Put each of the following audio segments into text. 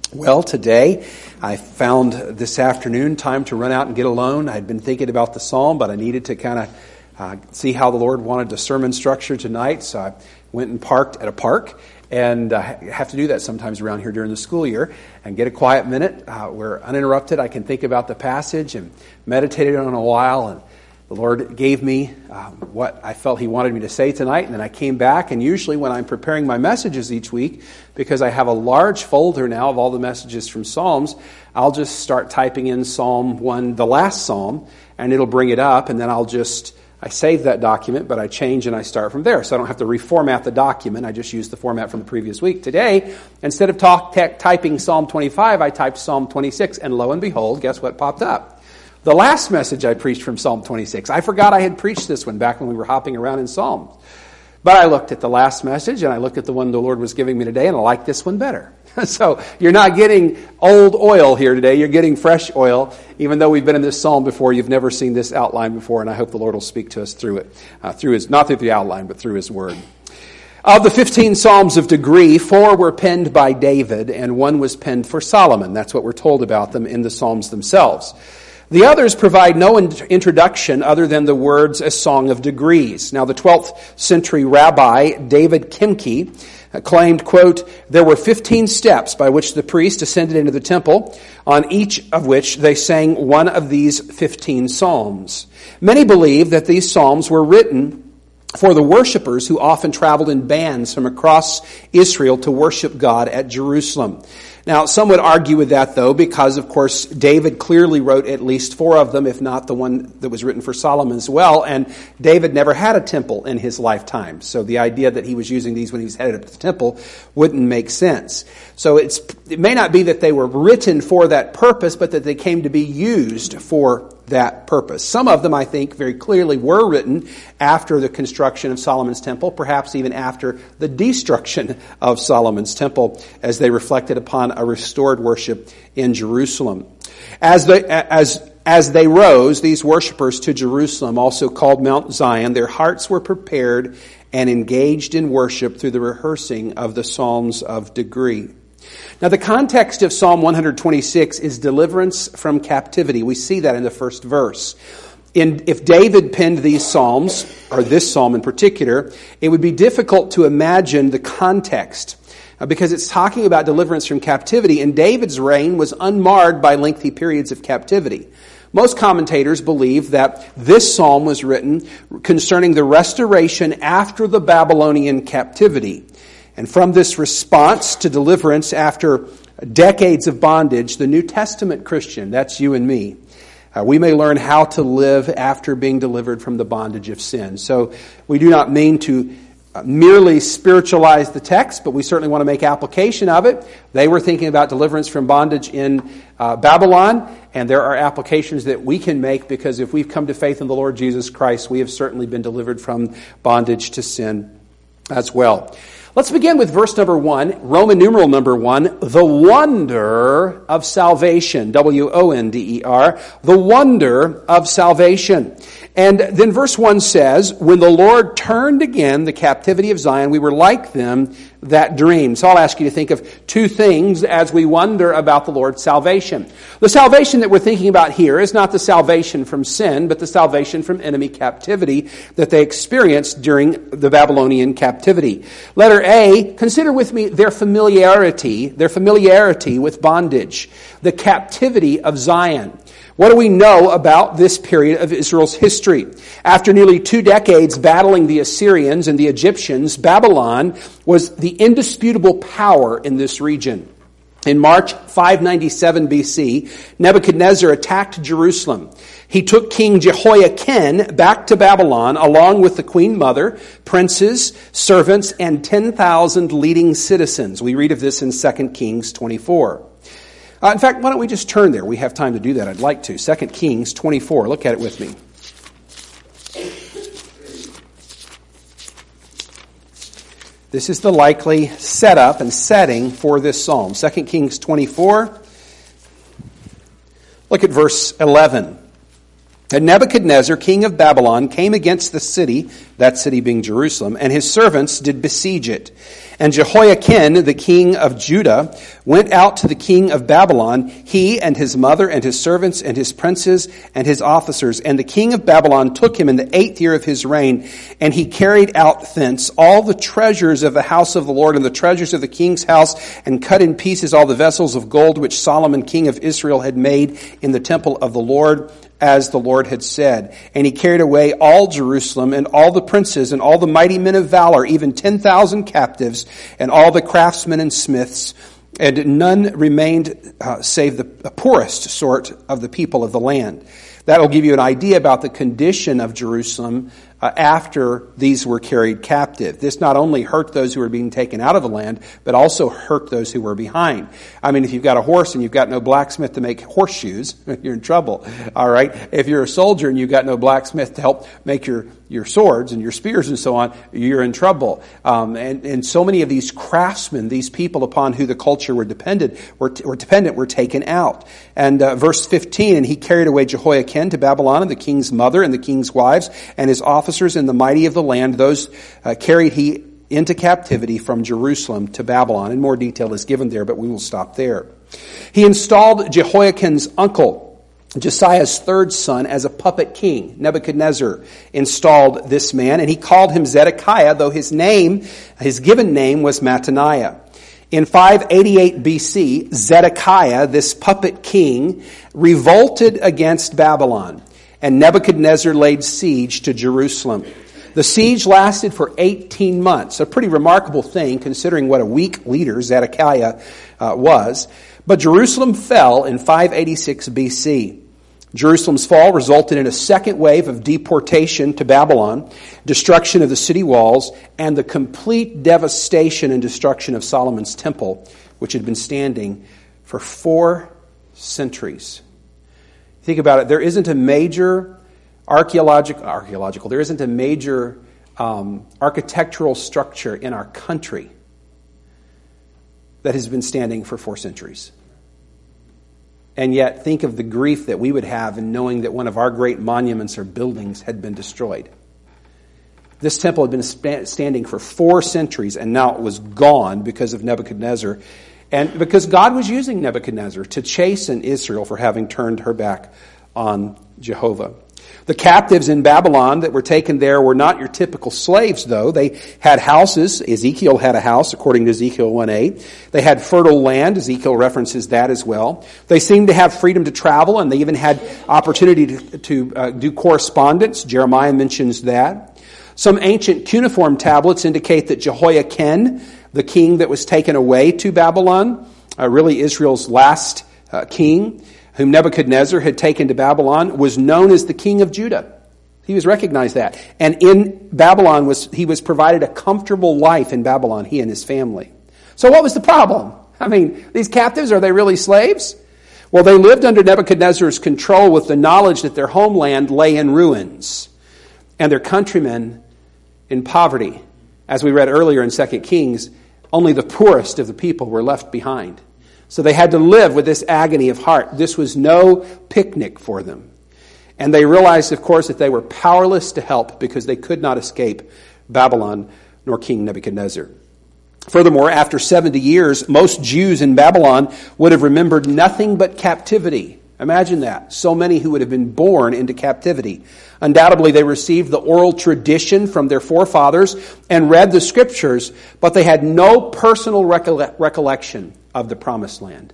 Well, today I found this afternoon time to run out and get alone. I'd been thinking about the psalm, but I needed to kind of see how the Lord wanted the sermon structure tonight, so I went and parked at a park. And I have to do that sometimes around here during the school year and get a quiet minute where uninterrupted I can think about the passage and meditate on it a while. And the Lord gave me what I felt He wanted me to say tonight, and then I came back. And usually when I'm preparing my messages each week, because I have a large folder now of all the messages from Psalms, I'll just start typing in Psalm 1, the last Psalm, and it'll bring it up, and then I save that document, but I change and I start from there. So I don't have to reformat the document. I just use the format from the previous week. Today, instead of typing Psalm 25, I typed Psalm 26, and lo and behold, guess what popped up? The last message I preached from Psalm 26. I forgot I had preached this one back when we were hopping around in Psalms. But I looked at the last message, and I looked at the one the Lord was giving me today, and I like this one better. So you're not getting old oil here today. You're getting fresh oil. Even though we've been in this psalm before, you've never seen this outline before, and I hope the Lord will speak to us through it, not through the outline, but through His Word. Of the 15 Psalms of degree, 4 were penned by David, and 1 was penned for Solomon. That's what we're told about them in the Psalms themselves. The others provide no introduction other than the words, a song of degrees. Now, the 12th century rabbi, David Kimke, claimed, quote, there were 15 steps by which the priest ascended into the temple, on each of which they sang one of these 15 psalms. Many believe that these psalms were written for the worshipers who often traveled in bands from across Israel to worship God at Jerusalem. Now, some would argue with that, though, because, of course, David clearly wrote at least 4 of them, if not the one that was written for Solomon as well, and David never had a temple in his lifetime. So the idea that he was using these when he was headed up to the temple wouldn't make sense. So it may not be that they were written for that purpose, but that they came to be used for that purpose. Some of them, I think, very clearly were written after the construction of Solomon's temple, perhaps even after the destruction of Solomon's temple, as they reflected upon a restored worship in Jerusalem. As they rose, these worshipers to Jerusalem, also called Mount Zion, their hearts were prepared and engaged in worship through the rehearsing of the Psalms of degree. Now, the context of Psalm 126 is deliverance from captivity. We see that in the first verse. If David penned these psalms, or this psalm in particular, it would be difficult to imagine the context because it's talking about deliverance from captivity, and David's reign was unmarred by lengthy periods of captivity. Most commentators believe that this psalm was written concerning the restoration after the Babylonian captivity. And from this response to deliverance after decades of bondage, the New Testament Christian, that's you and me, we may learn how to live after being delivered from the bondage of sin. So we do not mean to merely spiritualize the text, but we certainly want to make application of it. They were thinking about deliverance from bondage in Babylon, and there are applications that we can make because if we've come to faith in the Lord Jesus Christ, we have certainly been delivered from bondage to sin as well. Let's begin with verse number 1, Roman numeral number 1, the wonder of salvation, W-O-N-D-E-R, the wonder of salvation. And then verse 1 says, when the Lord turned again the captivity of Zion, we were like them that dreamed. So I'll ask you to think of 2 things as we wonder about the Lord's salvation. The salvation that we're thinking about here is not the salvation from sin, but the salvation from enemy captivity that they experienced during the Babylonian captivity. Letter A, consider with me their familiarity with bondage, the captivity of Zion. What do we know about this period of Israel's history? After nearly 2 decades battling the Assyrians and the Egyptians, Babylon was the indisputable power in this region. In March 597 BC, Nebuchadnezzar attacked Jerusalem. He took King Jehoiakim back to Babylon along with the queen mother, princes, servants, and 10,000 leading citizens. We read of this in 2 Kings 24. In fact, why don't we just turn there? We have time to do that. I'd like to. 2 Kings 24. Look at it with me. This is the likely setup and setting for this psalm. 2 Kings 24. Look at verse 11. And Nebuchadnezzar, king of Babylon, came against the city, that city being Jerusalem, and his servants did besiege it. And Jehoiakim, the king of Judah, went out to the king of Babylon, he and his mother and his servants and his princes and his officers. And the king of Babylon took him in the 8th year of his reign, and he carried out thence all the treasures of the house of the Lord and the treasures of the king's house, and cut in pieces all the vessels of gold which Solomon king of Israel had made in the temple of the Lord, as the Lord had said. And he carried away all Jerusalem, and all the princes, and all the mighty men of valor, even 10,000 captives, and all the craftsmen and smiths, and none remained save the poorest sort of the people of the land. That'll give you an idea about the condition of Jerusalem after these were carried captive. This not only hurt those who were being taken out of the land, but also hurt those who were behind. I mean, if you've got a horse and you've got no blacksmith to make horseshoes, you're in trouble. All right? If you're a soldier and you've got no blacksmith to help make your swords and your spears and so on, you're in trouble. And so many of these craftsmen, these people upon who the culture were dependent, were taken out. And verse 15, and he carried away Jehoiakim to Babylon, and the king's mother and the king's wives and his officers and the mighty of the land. Those carried he into captivity from Jerusalem to Babylon. And more detail is given there, but we will stop there. He installed Jehoiakim's uncle, Josiah's third son, as a puppet king. Nebuchadnezzar installed this man, and he called him Zedekiah, though his given name was Mattaniah. In 588 BC, Zedekiah, this puppet king, revolted against Babylon, and Nebuchadnezzar laid siege to Jerusalem. The siege lasted for 18 months, a pretty remarkable thing considering what a weak leader Zedekiah was. But Jerusalem fell in 586 BC. Jerusalem's fall resulted in a second wave of deportation to Babylon, destruction of the city walls, and the complete devastation and destruction of Solomon's temple, which had been standing for 4 centuries. Think about it. There isn't a major there isn't a major architectural structure in our country that has been standing for 4 centuries. And yet, think of the grief that we would have in knowing that one of our great monuments or buildings had been destroyed. This temple had been standing for 4 centuries, and now it was gone because of Nebuchadnezzar. And because God was using Nebuchadnezzar to chasten Israel for having turned her back on Jehovah. The captives in Babylon that were taken there were not your typical slaves, though. They had houses. Ezekiel had a house, according to Ezekiel 1:8. They had fertile land. Ezekiel references that as well. They seemed to have freedom to travel, and they even had opportunity to do correspondence. Jeremiah mentions that. Some ancient cuneiform tablets indicate that Jehoiakim, the king that was taken away to Babylon, really Israel's last king, whom Nebuchadnezzar had taken to Babylon, was known as the king of Judah. He was recognized that. And in Babylon, he was provided a comfortable life in Babylon, he and his family. So what was the problem? I mean, these captives, are they really slaves? Well, they lived under Nebuchadnezzar's control with the knowledge that their homeland lay in ruins and their countrymen in poverty. As we read earlier in 2 Kings, only the poorest of the people were left behind. So they had to live with this agony of heart. This was no picnic for them. And they realized, of course, that they were powerless to help because they could not escape Babylon nor King Nebuchadnezzar. Furthermore, after 70 years, most Jews in Babylon would have remembered nothing but captivity. Imagine that. So many who would have been born into captivity. Undoubtedly, they received the oral tradition from their forefathers and read the scriptures, but they had no personal recollection of the promised land.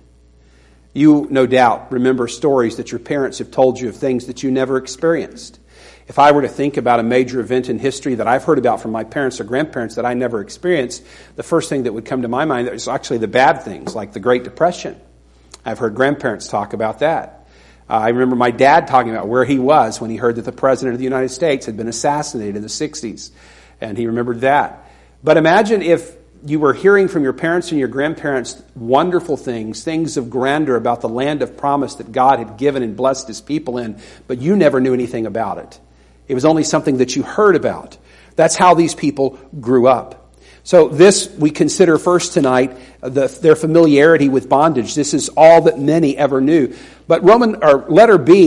You, no doubt, remember stories that your parents have told you of things that you never experienced. If I were to think about a major event in history that I've heard about from my parents or grandparents that I never experienced, the first thing that would come to my mind is actually the bad things, like the Great Depression. I've heard grandparents talk about that. I remember my dad talking about where he was when he heard that the President of the United States had been assassinated in the 60s. And he remembered that. But imagine if you were hearing from your parents and your grandparents wonderful things of grandeur about the land of promise that God had given and blessed His people in, but you never knew anything about it. It was only something that you heard about. That's how these people grew up. So this we consider first tonight, their familiarity with bondage. This is all that many ever knew. But letter B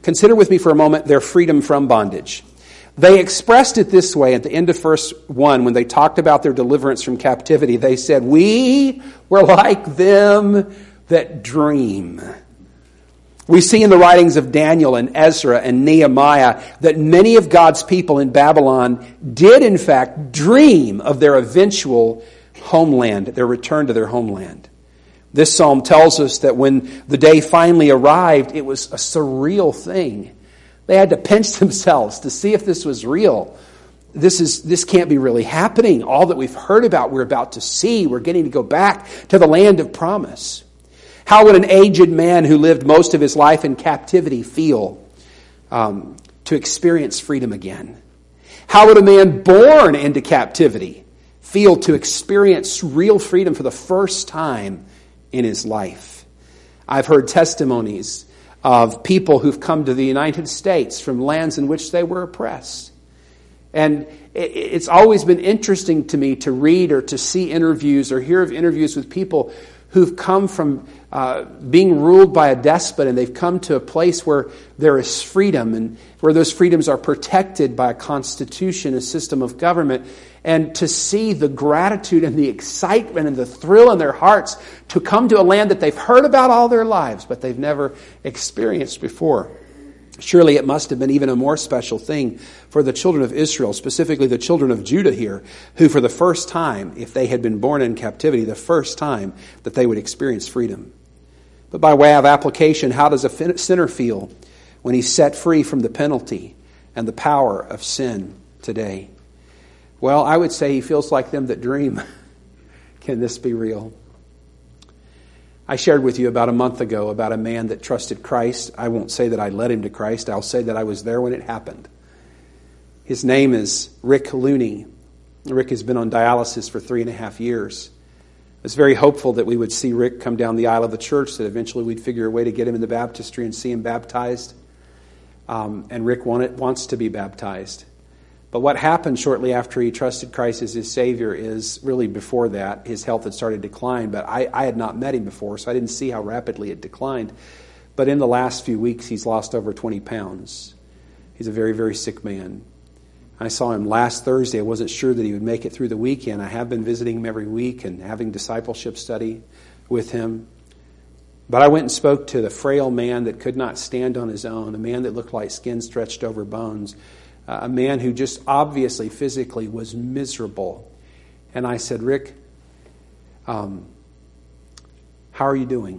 Consider with me for a moment their freedom from bondage. They expressed it this way at the end of verse 1 when they talked about their deliverance from captivity. They said, "We were like them that dream." We see in the writings of Daniel and Ezra and Nehemiah that many of God's people in Babylon did in fact dream of their eventual homeland, their return to their homeland. This psalm tells us that when the day finally arrived, it was a surreal thing. They had to pinch themselves to see if this was real. This can't be really happening. All that we've heard about, we're about to see. We're getting to go back to the land of promise. How would an aged man who lived most of his life in captivity feel to experience freedom again? How would a man born into captivity feel to experience real freedom for the first time in his life? I've heard testimonies of people who've come to the United States from lands in which they were oppressed. And it's always been interesting to me to read or to see interviews or hear of interviews with people who've come from being ruled by a despot, and they've come to a place where there is freedom and where those freedoms are protected by a constitution, a system of government. And to see the gratitude and the excitement and the thrill in their hearts to come to a land that they've heard about all their lives, but they've never experienced before. Surely it must have been even a more special thing for the children of Israel, specifically the children of Judah here, who for the first time, if they had been born in captivity, the first time that they would experience freedom. But by way of application, how does a sinner feel when he's set free from the penalty and the power of sin today? Well, I would say he feels like them that dream. Can this be real? I shared with you about a month ago about a man that trusted Christ. I won't say that I led him to Christ. I'll say that I was there when it happened. His name is Rick Looney. Rick has been on dialysis for 3.5 years. I was very hopeful that we would see Rick come down the aisle of the church, that eventually we'd figure a way to get him in the baptistry and see him baptized. And Rick wants to be baptized. But what happened shortly after he trusted Christ as his Savior is really before that, his health had started to decline. But I had not met him before, so I didn't see how rapidly it declined. But in the last few weeks, he's lost over 20 pounds. He's a very, very sick man. I saw him last Thursday. I wasn't sure that he would make it through the weekend. I have been visiting him every week and having discipleship study with him. But I went and spoke to the frail man that could not stand on his own, a man that looked like skin stretched over bones, a man who just obviously physically was miserable. And I said, "Rick, how are you doing?"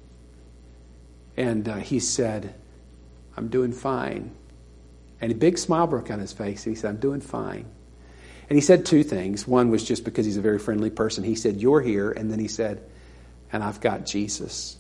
And he said, "I'm doing fine." And a big smile broke on his face. He said, "I'm doing fine." And he said two things. One was just because he's a very friendly person. He said, "You're here." And then he said, "And I've got Jesus."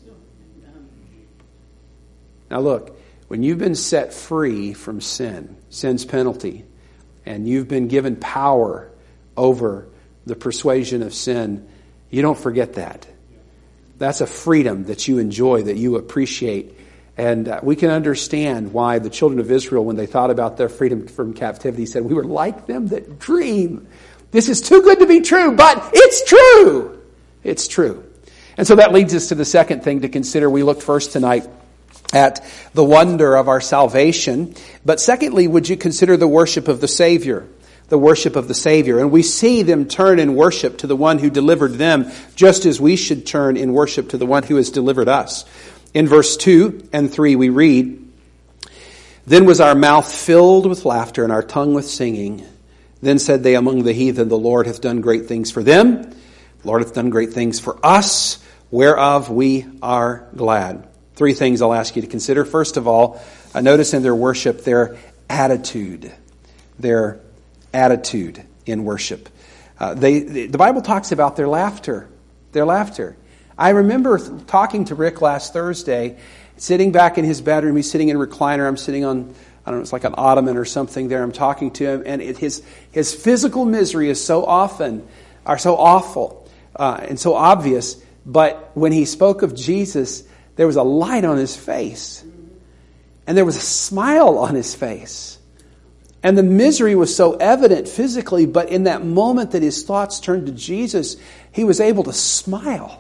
Now look, when you've been set free from sin's penalty, and you've been given power over the persuasion of sin, you don't forget that. That's a freedom that you enjoy, that you appreciate. And we can understand why the children of Israel, when they thought about their freedom from captivity, said, "We were like them that dream." This is too good to be true, but it's true. It's true. And so that leads us to the second thing to consider. We looked first tonight at the wonder of our salvation. But secondly, would you consider the worship of the Savior? The worship of the Savior. And we see them turn in worship to the one who delivered them, just as we should turn in worship to the one who has delivered us. In verse 2 and 3 we read, "Then was our mouth filled with laughter and our tongue with singing. Then said they among the heathen, The Lord hath done great things for them. The Lord hath done great things for us, whereof we are glad." Three things I'll ask you to consider. First of all, notice in their worship their attitude. Their attitude in worship. The Bible talks about their laughter. Their laughter. I remember talking to Rick last Thursday, sitting back in his bedroom. He's sitting in a recliner. I'm sitting on, I don't know, it's like an ottoman or something there. I'm talking to him, and his physical misery is so awful and so obvious. But when he spoke of Jesus, there was a light on his face. And there was a smile on his face. And the misery was so evident physically, but in that moment that his thoughts turned to Jesus, he was able to smile.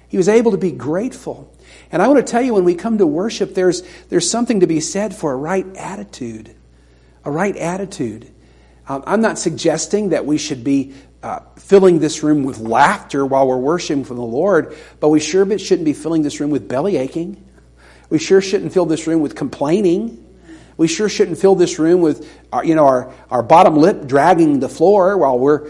He was able to be grateful. And I want to tell you, when we come to worship, there's something to be said for a right attitude. A right attitude. I'm not suggesting that we should be filling this room with laughter while we're worshiping from the Lord, but we sure shouldn't be filling this room with belly aching. We sure shouldn't fill this room with complaining. We sure shouldn't fill this room with our bottom lip dragging the floor while we're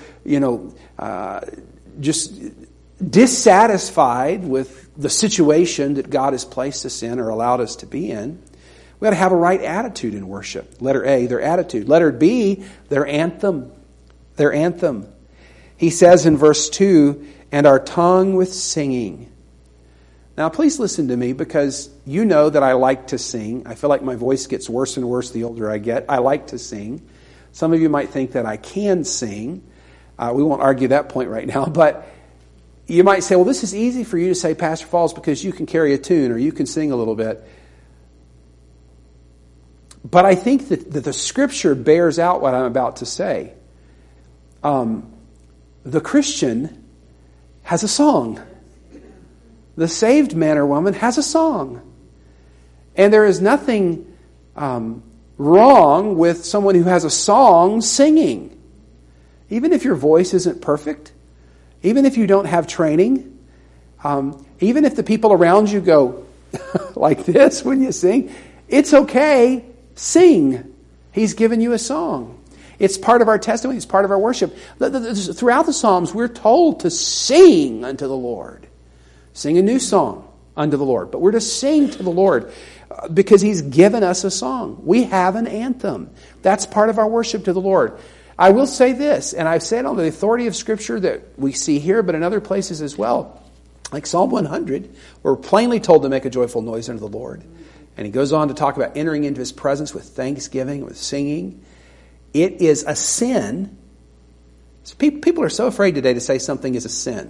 just dissatisfied with the situation that God has placed us in or allowed us to be in. We got to have a right attitude in worship. Letter A, their attitude. Letter B, their anthem. Their anthem. He says in verse 2, and our tongue with singing. Now, please listen to me, because you know that I like to sing. I feel like my voice gets worse and worse the older I get. I like to sing. Some of you might think that I can sing. We won't argue that point right now, but you might say, well, this is easy for you to say, Pastor Falls, because you can carry a tune or you can sing a little bit. But I think that the Scripture bears out what I'm about to say. The Christian has a song. The saved man or woman has a song. And there is nothing wrong with someone who has a song singing. Even if your voice isn't perfect, even if you don't have training, even if the people around you go like this when you sing, it's okay. Sing. He's given you a song. It's part of our testimony. It's part of our worship. Throughout the Psalms, we're told to sing unto the Lord. Sing a new song unto the Lord. But we're to sing to the Lord because He's given us a song. We have an anthem. That's part of our worship to the Lord. I will say this, and I've said on the authority of Scripture that we see here, but in other places as well. Like Psalm 100, we're plainly told to make a joyful noise unto the Lord. And he goes on to talk about entering into His presence with thanksgiving, with singing. It is a sin. People are so afraid today to say something is a sin.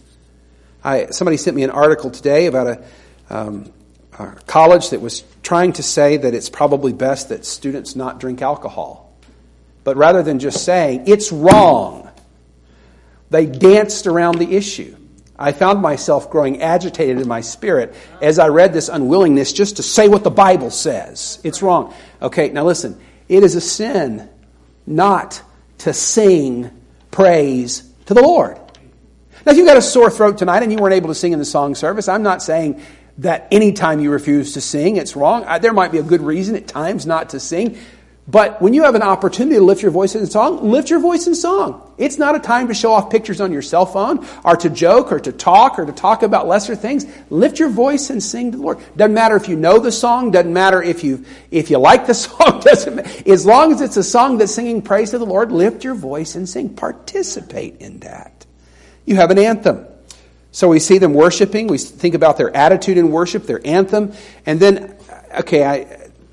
Somebody sent me an article today about a college that was trying to say that it's probably best that students not drink alcohol. But rather than just saying, it's wrong, they danced around the issue. I found myself growing agitated in my spirit as I read this unwillingness just to say what the Bible says. It's wrong. Okay, now listen. It is a sin not to sing praise to the Lord. Now, if you've got a sore throat tonight and you weren't able to sing in the song service, I'm not saying that anytime you refuse to sing, it's wrong. There might be a good reason at times not to sing. But when you have an opportunity to lift your voice in song, lift your voice in song. It's not a time to show off pictures on your cell phone or to joke or to talk about lesser things. Lift your voice and sing to the Lord. Doesn't matter if you know the song. Doesn't matter if you like the song. Doesn't matter. As long as it's a song that's singing praise to the Lord, lift your voice and sing. Participate in that. You have an anthem. So we see them worshiping. We think about their attitude in worship, their anthem. And then, okay,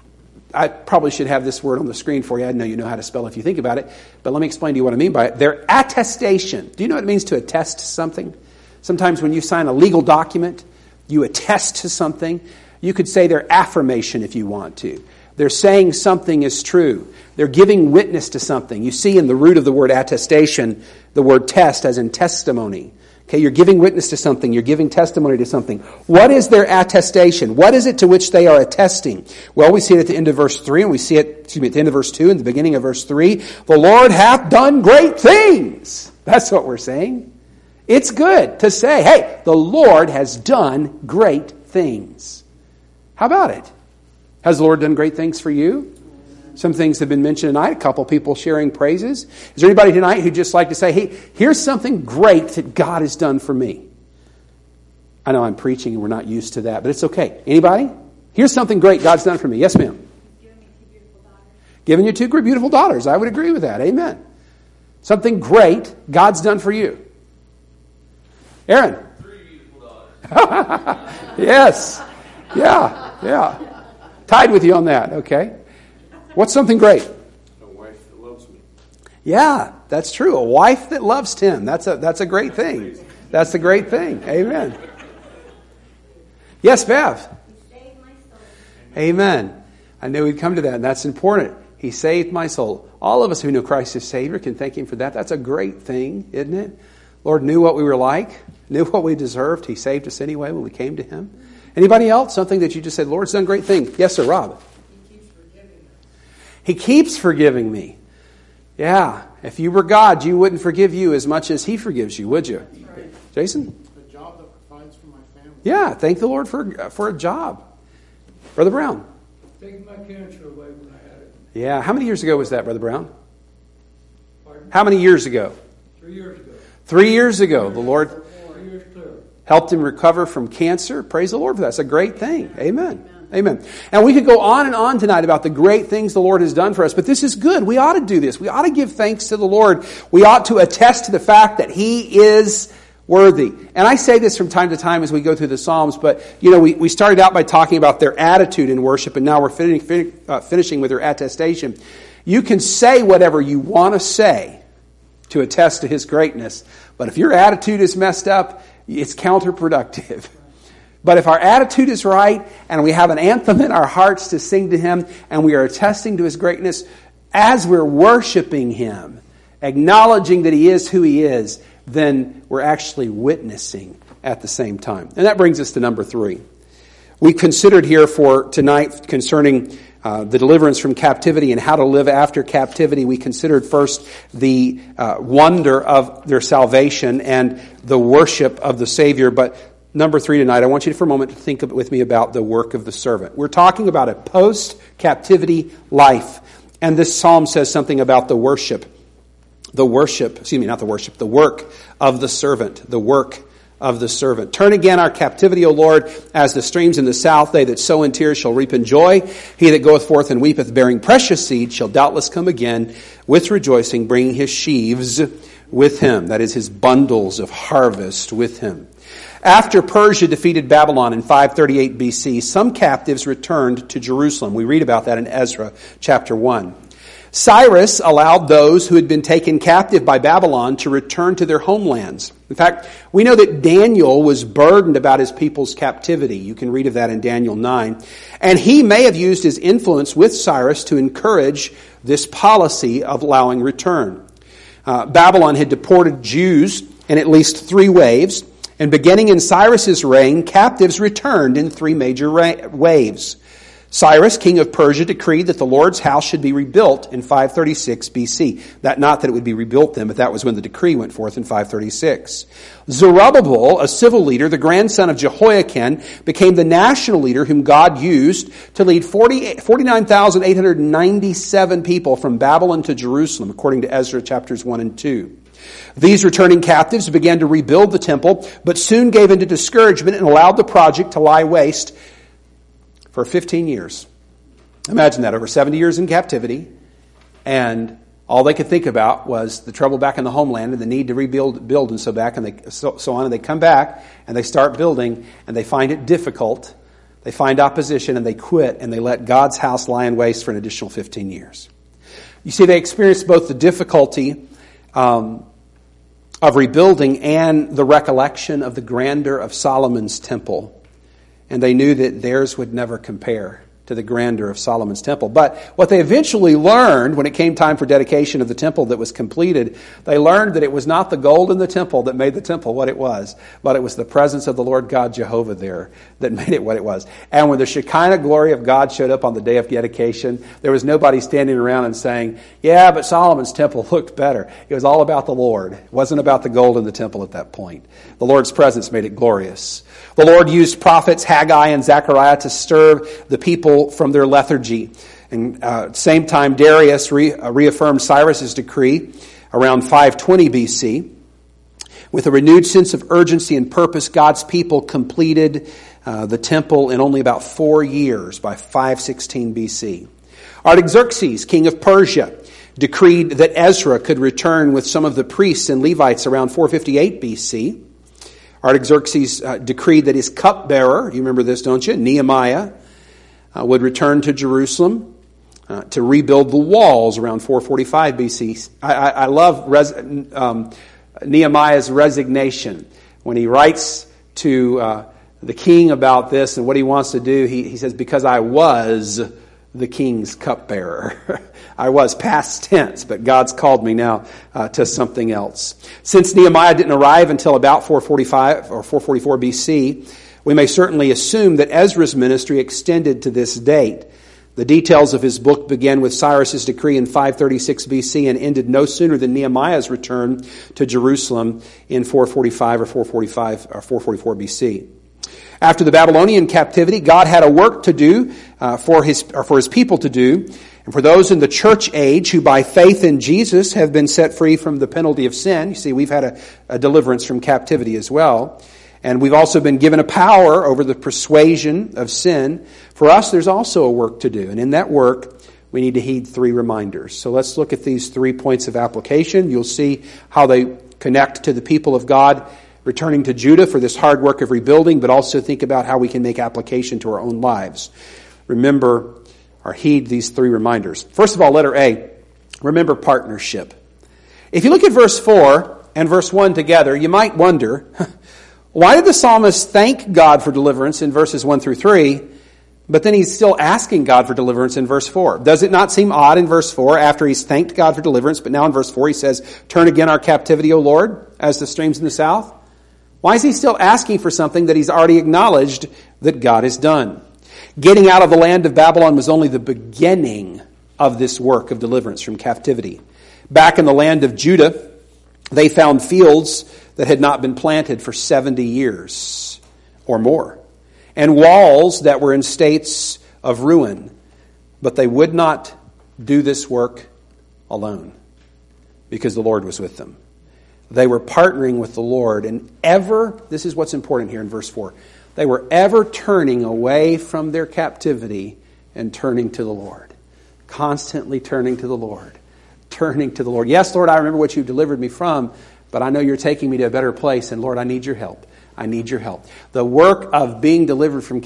I probably should have this word on the screen for you. I know you know how to spell it if you think about it. But let me explain to you what I mean by it. Their attestation. Do you know what it means to attest to something? Sometimes when you sign a legal document, you attest to something. You could say their affirmation if you want to. They're saying something is true. They're giving witness to something. You see in the root of the word attestation, the word test as in testimony. Okay, you're giving witness to something. You're giving testimony to something. What is their attestation? What is it to which they are attesting? Well, we see it at the end of verse 3, and we see it, at the end of verse 2 and the beginning of verse 3. The Lord hath done great things. That's what we're saying. It's good to say, hey, the Lord has done great things. How about it? Has the Lord done great things for you? Some things have been mentioned tonight. A couple people sharing praises. Is there anybody tonight who'd just like to say, hey, here's something great that God has done for me? I know I'm preaching and we're not used to that, but it's okay. Anybody? Here's something great God's done for me. Yes, ma'am. Giving you two beautiful daughters. I would agree with that. Amen. Something great God's done for you. Aaron? 3 beautiful daughters. Yes. Yeah. Tied with you on that. Okay. What's something great? A wife that loves me. Yeah, that's true. A wife that loves Tim. That's a great thing. That's a great thing. Amen. Yes, Bev. He saved my soul. Amen. I knew we'd come to that, and that's important. He saved my soul. All of us who know Christ as Savior can thank Him for that. That's a great thing, isn't it? Lord knew what we were like, knew what we deserved. He saved us anyway when we came to Him. Anybody else? Something that you just said, Lord's done great thing. Yes, sir, Rob. He keeps forgiving me. Yeah. If you were God, you wouldn't forgive you as much as He forgives you, would you? Right. Jason? A job that provides for my family. Yeah, thank the Lord for a job. Brother Brown? Taking my cancer away when I had it. Yeah. How many years ago was that, Brother Brown? Pardon? How many years ago? 3 years ago. 3 years ago, the Lord 3 years clear. helped him recover from cancer. Praise the Lord for that. That's a great thing. Amen. Amen. And we could go on and on tonight about the great things the Lord has done for us, but this is good. We ought to do this. We ought to give thanks to the Lord. We ought to attest to the fact that He is worthy. And I say this from time to time as we go through the Psalms, but we started out by talking about their attitude in worship, and now we're finishing with their attestation. You can say whatever you want to say to attest to His greatness, but if your attitude is messed up, it's counterproductive. But if our attitude is right, and we have an anthem in our hearts to sing to Him, and we are attesting to His greatness as we're worshiping Him, acknowledging that He is who He is, then we're actually witnessing at the same time. And that brings us to number 3. We considered here for tonight concerning the deliverance from captivity and how to live after captivity. We considered first the wonder of their salvation and the worship of the Savior. But number 3 tonight, I want you to, for a moment, to think with me about the work of the servant. We're talking about a post-captivity life. And this psalm says something about the work of the servant. The work of the servant. Turn again our captivity, O Lord, as the streams in the south. They that sow in tears shall reap in joy. He that goeth forth and weepeth, bearing precious seed, shall doubtless come again with rejoicing, bringing his sheaves with him. That is, his bundles of harvest with him. After Persia defeated Babylon in 538 BC, some captives returned to Jerusalem. We read about that in Ezra chapter 1. Cyrus allowed those who had been taken captive by Babylon to return to their homelands. In fact, we know that Daniel was burdened about his people's captivity. You can read of that in Daniel 9. And he may have used his influence with Cyrus to encourage this policy of allowing return. Babylon had deported Jews in at least 3 waves. And beginning in Cyrus's reign, captives returned in 3 major waves. Cyrus, king of Persia, decreed that the Lord's house should be rebuilt in 536 BC. Not that it would be rebuilt then, but that was when the decree went forth in 536. Zerubbabel, a civil leader, the grandson of Jehoiakim, became the national leader whom God used to lead 49,897 people from Babylon to Jerusalem, according to Ezra chapters 1 and 2. These returning captives began to rebuild the temple, but soon gave into discouragement and allowed the project to lie waste for 15 years. Imagine that, over 70 years in captivity, and all they could think about was the trouble back in the homeland and the need to build and so on. And they come back and they start building, and they find it difficult. They find opposition, and they quit, and they let God's house lie in waste for an additional 15 years. You see, they experienced both the difficulty of rebuilding and the recollection of the grandeur of Solomon's temple. And they knew that theirs would never compare to the grandeur of Solomon's temple. But what they eventually learned when it came time for dedication of the temple that was completed, they learned that it was not the gold in the temple that made the temple what it was, but it was the presence of the Lord God Jehovah there that made it what it was. And when the Shekinah glory of God showed up on the day of dedication, there was nobody standing around and saying, yeah, but Solomon's temple looked better. It was all about the Lord. It wasn't about the gold in the temple at that point. The Lord's presence made it glorious. The Lord used prophets Haggai and Zechariah to stir the people from their lethargy. And at the same time, Darius reaffirmed Cyrus's decree around 520 BC. With a renewed sense of urgency and purpose, God's people completed the temple in only about 4 years, by 516 BC. Artaxerxes, king of Persia, decreed that Ezra could return with some of the priests and Levites around 458 BC. Artaxerxes decreed that his cupbearer, you remember this, don't you, Nehemiah, would return to Jerusalem to rebuild the walls around 445 BC. I love Nehemiah's resignation. When he writes to the king about this and what he wants to do, he says, because I was the king's cupbearer. I was past tense, but God's called me now to something else. Since Nehemiah didn't arrive until about 445 or 444 BC, we may certainly assume that Ezra's ministry extended to this date. The details of his book began with Cyrus's decree in 536 BC and ended no sooner than Nehemiah's return to Jerusalem in 445 or 445 or 444 BC. After the Babylonian captivity, God had a work to do for his people to do, and for those in the church age who by faith in Jesus have been set free from the penalty of sin. You see, we've had a deliverance from captivity as well. And we've also been given a power over the persuasion of sin. For us, there's also a work to do. And in that work, we need to heed 3 reminders. So let's look at these 3 points of application. You'll see how they connect to the people of God returning to Judah for this hard work of rebuilding, but also think about how we can make application to our own lives. Remember or heed these 3 reminders. First of all, letter A, remember partnership. If you look at verse 4 and verse 1 together, you might wonder, why did the psalmist thank God for deliverance in verses 1 through 3, but then he's still asking God for deliverance in verse 4? Does it not seem odd in verse 4 after he's thanked God for deliverance, but now in verse 4 he says, turn again our captivity, O Lord, as the streams in the south? Why is he still asking for something that he's already acknowledged that God has done? Getting out of the land of Babylon was only the beginning of this work of deliverance from captivity. Back in the land of Judah, they found fields that had not been planted for 70 years or more, and walls that were in states of ruin. But they would not do this work alone because the Lord was with them. They were partnering with the Lord, and this is what's important here in verse 4, they were ever turning away from their captivity and turning to the Lord. Constantly turning to the Lord. Turning to the Lord. Yes, Lord, I remember what you delivered me from, but I know you're taking me to a better place, and Lord, I need your help. I need your help. The work of being delivered from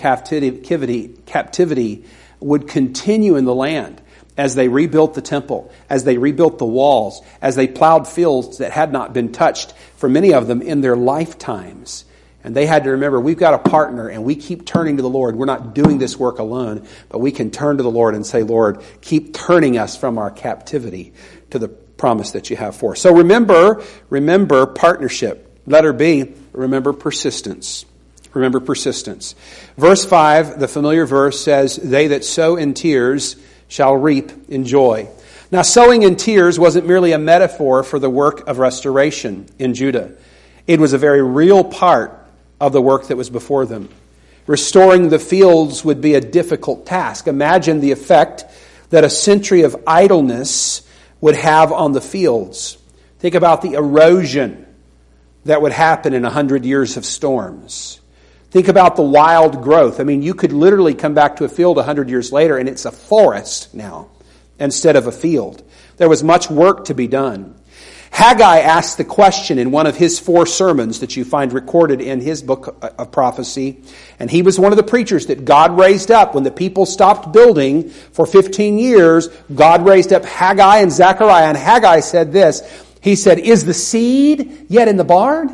captivity would continue in the land as they rebuilt the temple, as they rebuilt the walls, as they plowed fields that had not been touched for many of them in their lifetimes. And they had to remember, we've got a partner and we keep turning to the Lord. We're not doing this work alone, but we can turn to the Lord and say, Lord, keep turning us from our captivity to the promise that you have for us. So remember partnership. Letter B, remember persistence. Remember persistence. Verse 5, the familiar verse says, they that sow in tears shall reap in joy. Now, sowing in tears wasn't merely a metaphor for the work of restoration in Judah. It was a very real part of the work that was before them. Restoring the fields would be a difficult task. Imagine the effect that a century of idleness would have on the fields. Think about the erosion that would happen in 100 years of storms. Think about the wild growth. I mean, you could literally come back to a field 100 years later and it's a forest now instead of a field. There was much work to be done. Haggai asked the question in one of his 4 sermons that you find recorded in his book of prophecy. And he was one of the preachers that God raised up. When the people stopped building for 15 years, God raised up Haggai and Zechariah. And Haggai said this. He said, is the seed yet in the barn?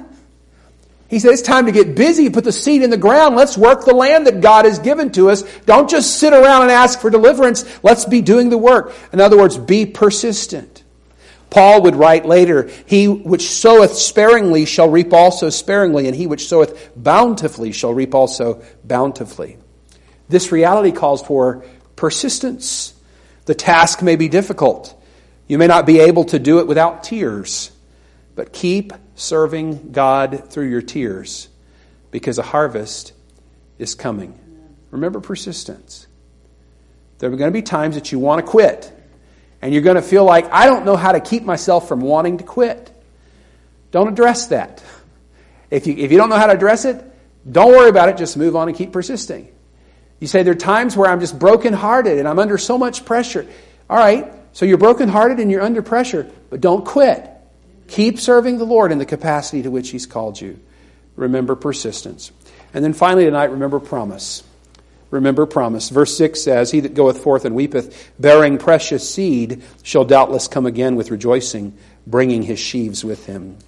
He said, it's time to get busy, put the seed in the ground. Let's work the land that God has given to us. Don't just sit around and ask for deliverance. Let's be doing the work. In other words, be persistent. Paul would write later, he which soweth sparingly shall reap also sparingly, and he which soweth bountifully shall reap also bountifully. This reality calls for persistence. The task may be difficult. You may not be able to do it without tears, but keep serving God through your tears because a harvest is coming. Remember persistence. There are going to be times that you want to quit. And you're going to feel like, I don't know how to keep myself from wanting to quit. Don't address that. If you don't know how to address it, don't worry about it. Just move on and keep persisting. You say, there are times where I'm just brokenhearted and I'm under so much pressure. All right, so you're brokenhearted and you're under pressure, but don't quit. Keep serving the Lord in the capacity to which He's called you. Remember persistence. And then finally tonight, remember promise. Remember promise. Verse 6 says, he that goeth forth and weepeth, bearing precious seed, shall doubtless come again with rejoicing, bringing his sheaves with him.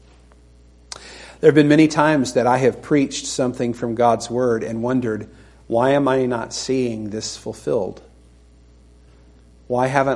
There have been many times that I have preached something from God's Word and wondered, why am I not seeing this fulfilled? Why haven't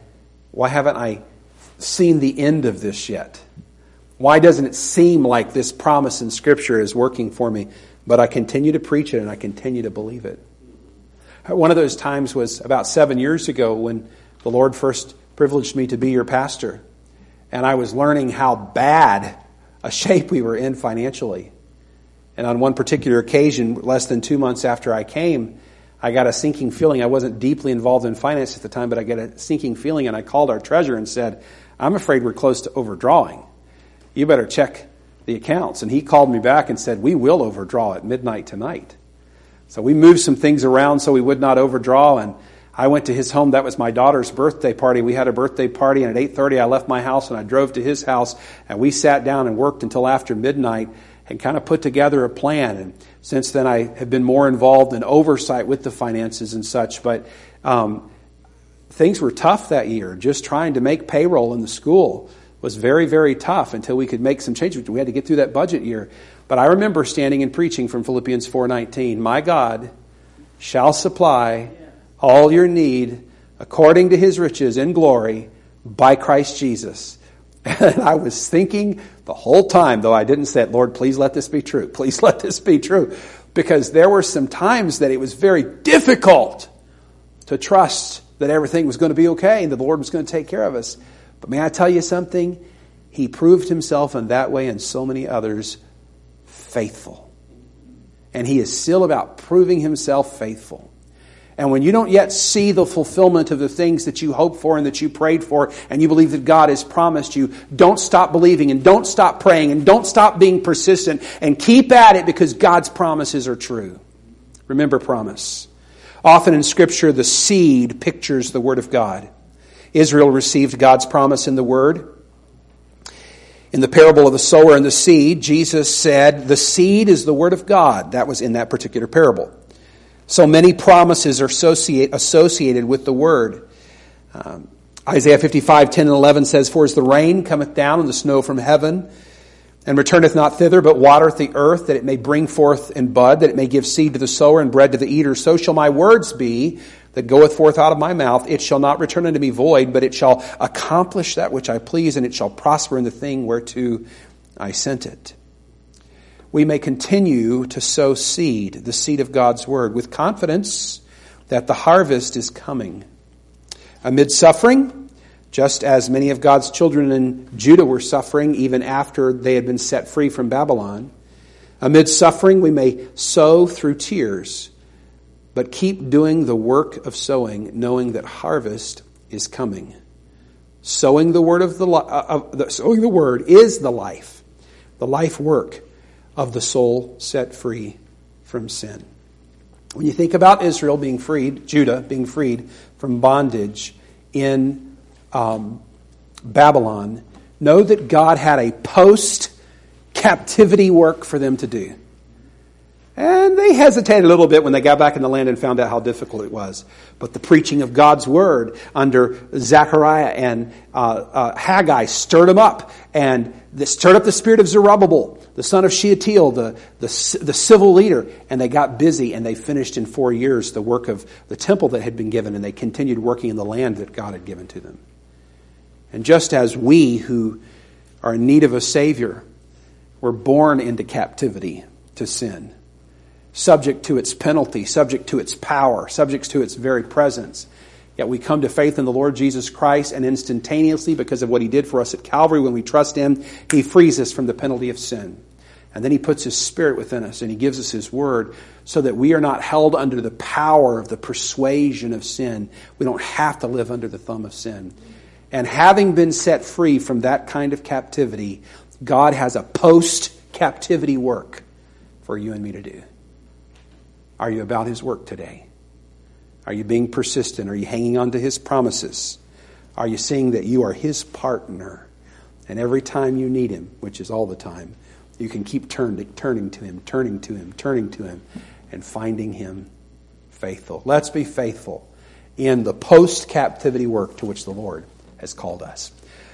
I seen the end of this yet? Why doesn't it seem like this promise in Scripture is working for me? But I continue to preach it and I continue to believe it. One of those times was about 7 years ago when the Lord first privileged me to be your pastor. And I was learning how bad a shape we were in financially. And on one particular occasion, less than 2 months after I came, I got a sinking feeling. I wasn't deeply involved in finance at the time, but I got a sinking feeling, and I called our treasurer and said, I'm afraid we're close to overdrawing. You better check the accounts. And he called me back and said, we will overdraw at midnight tonight. So we moved some things around so we would not overdraw, and I went to his home. That was my daughter's birthday party. We had a birthday party, and at 8:30 I left my house and I drove to his house, and we sat down and worked until after midnight and kind of put together a plan. And since then I have been more involved in oversight with the finances and such. But things were tough that year. Just trying to make payroll in the school was very, very tough until we could make some changes. We had to get through that budget year. But I remember standing and preaching from Philippians 4:19. My God shall supply all your need according to his riches in glory by Christ Jesus. And I was thinking the whole time, though I didn't say it, Lord, please let this be true. Please let this be true. Because there were some times that it was very difficult to trust that everything was going to be okay and the Lord was going to take care of us. But may I tell you something? He proved himself in that way and so many others faithful. And he is still about proving himself faithful. And when you don't yet see the fulfillment of the things that you hope for and that you prayed for, and you believe that God has promised you, don't stop believing and don't stop praying and don't stop being persistent, and keep at it, because God's promises are true. Remember promise. Often in Scripture, the seed pictures the Word of God. Israel received God's promise in the Word. In the parable of the sower and the seed, Jesus said, the seed is the Word of God. That was in that particular parable. So many promises are associated with the Word. Isaiah 55:10 and 11 says, for as the rain cometh down and the snow from heaven, and returneth not thither, but watereth the earth, that it may bring forth and bud, that it may give seed to the sower and bread to the eater, so shall my words be that goeth forth out of my mouth. It shall not return unto me void, but it shall accomplish that which I please, and it shall prosper in the thing whereto I sent it. We may continue to sow seed, the seed of God's Word, with confidence that the harvest is coming. Amid suffering, just as many of God's children in Judah were suffering even after they had been set free from Babylon, amid suffering we may sow through tears, but keep doing the work of sowing, knowing that harvest is coming. Sowing the word sowing the word is the life work of the soul set free from sin. When you think about Israel being freed, Judah being freed from bondage in Babylon, know that God had a post-captivity work for them to do. And they hesitated a little bit when they got back in the land and found out how difficult it was. But the preaching of God's Word under Zechariah and Haggai stirred them up. And stirred up the spirit of Zerubbabel, the son of Shealtiel, the civil leader. And they got busy and they finished in 4 years the work of the temple that had been given. And they continued working in the land that God had given to them. And just as we who are in need of a Savior were born into captivity to sin, subject to its penalty, subject to its power, subject to its very presence. Yet we come to faith in the Lord Jesus Christ, and instantaneously, because of what He did for us at Calvary, when we trust Him, He frees us from the penalty of sin. And then He puts His Spirit within us, and He gives us His Word, so that we are not held under the power of the persuasion of sin. We don't have to live under the thumb of sin. And having been set free from that kind of captivity, God has a post-captivity work for you and me to do. Are you about His work today? Are you being persistent? Are you hanging on to His promises? Are you seeing that you are His partner? And every time you need Him, which is all the time, you can keep turning to Him, and finding Him faithful. Let's be faithful in the post-captivity work to which the Lord has called us.